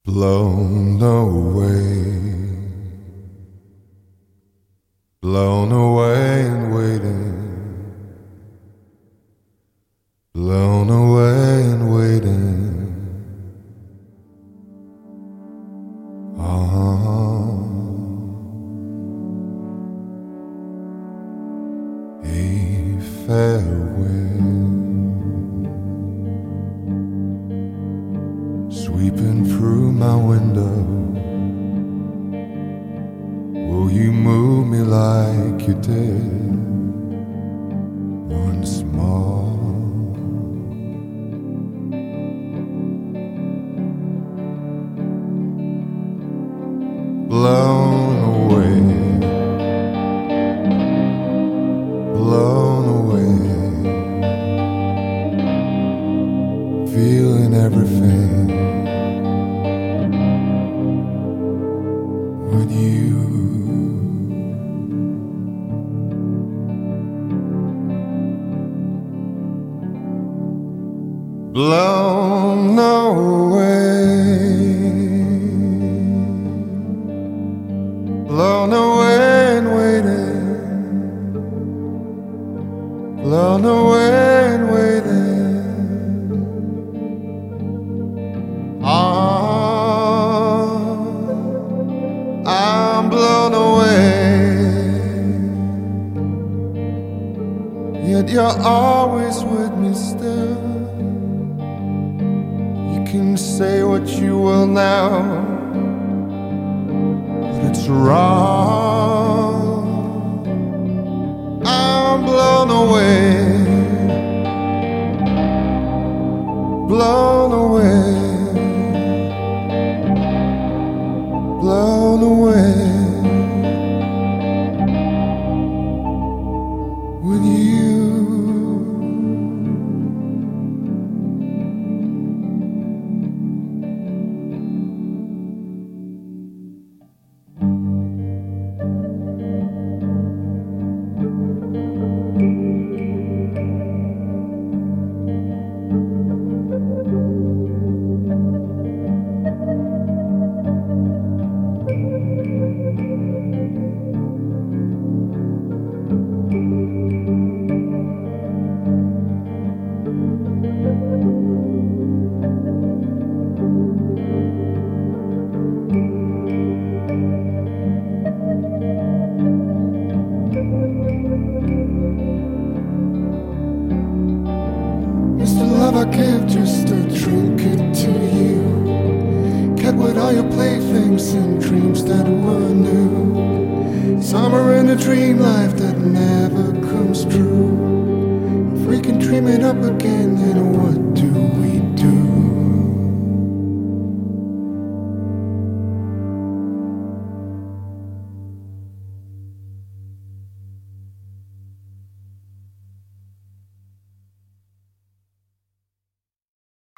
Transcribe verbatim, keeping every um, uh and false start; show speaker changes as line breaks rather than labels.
Blown away, blown away and waiting, blown away and waiting. Ah, a farewell, sweeping through my window. Will you move me like you did once more? Blown away, blown away, feeling everything with you. Blown away, blown away and waiting, blown away and waiting. Ah, I'm blown away, yet you're always with me still. You can say what you will now, but it's wrong. I'm blown away, blown away, blown away with you. I gave just a trinket to you, kept with all your playthings and dreams that were new. Summer in a dream life that never comes true. If we can dream it up again,